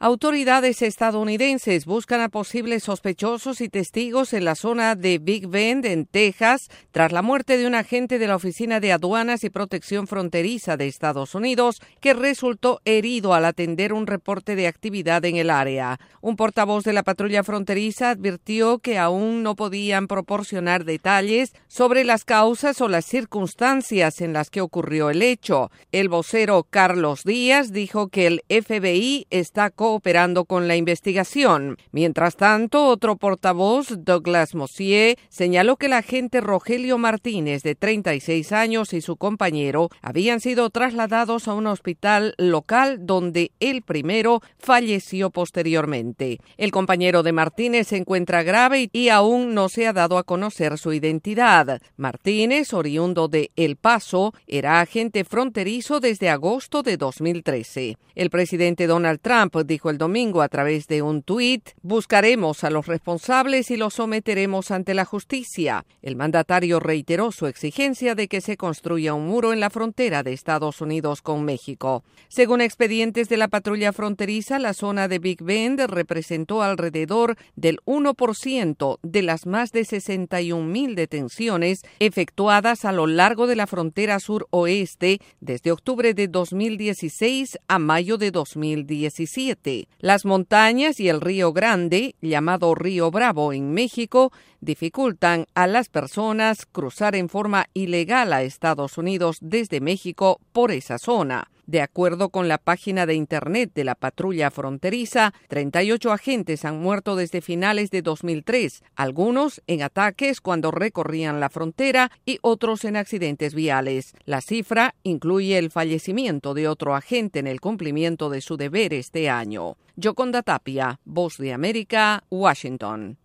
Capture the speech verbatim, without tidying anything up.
Autoridades estadounidenses buscan a posibles sospechosos y testigos en la zona de Big Bend, en Texas, tras la muerte de un agente de la Oficina de Aduanas y Protección Fronteriza de Estados Unidos que resultó herido al atender un reporte de actividad en el área. Un portavoz de la patrulla fronteriza advirtió que aún no podían proporcionar detalles sobre las causas o las circunstancias en las que ocurrió el hecho. El vocero Carlos Díaz dijo que el F B I está cooperando con la investigación. Mientras tanto, otro portavoz, Douglas Mosier, señaló que el agente Rogelio Martínez, de treinta y seis años, y su compañero habían sido trasladados a un hospital local donde el primero falleció posteriormente. El compañero de Martínez se encuentra grave y aún no se ha dado a conocer su identidad. Martínez, oriundo de El Paso, era agente fronterizo desde agosto de dos mil trece. El presidente Donald Trump dijo el domingo a través de un tuit: buscaremos a los responsables y los someteremos ante la justicia. El mandatario reiteró su exigencia de que se construya un muro en la frontera de Estados Unidos con México. Según expedientes de la patrulla fronteriza, la zona de Big Bend representó alrededor del uno por ciento de las más de sesenta y un mil detenciones efectuadas a lo largo de la frontera suroeste desde octubre de dos mil dieciséis a mayo de dos mil diecisiete. Las montañas y el Río Grande, llamado Río Bravo en México, dificultan a las personas cruzar en forma ilegal a Estados Unidos desde México por esa zona. De acuerdo con la página de internet de la patrulla fronteriza, treinta y ocho agentes han muerto desde finales de dos mil tres, algunos en ataques cuando recorrían la frontera y otros en accidentes viales. La cifra incluye el fallecimiento de otro agente en el cumplimiento de su deber este año. Yoconda Tapia, Voz de América, Washington.